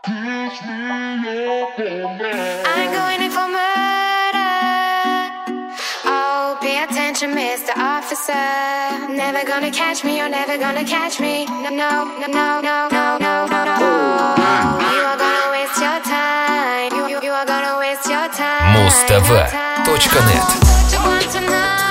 I'm going in for murder. Oh, pay attention, Mr. Officer. Never gonna catch me, you're never gonna catch me. No, no, no, no, no, no, no, no, no. You are gonna waste your time. You are gonna waste your time. Mustv.net. You want to know?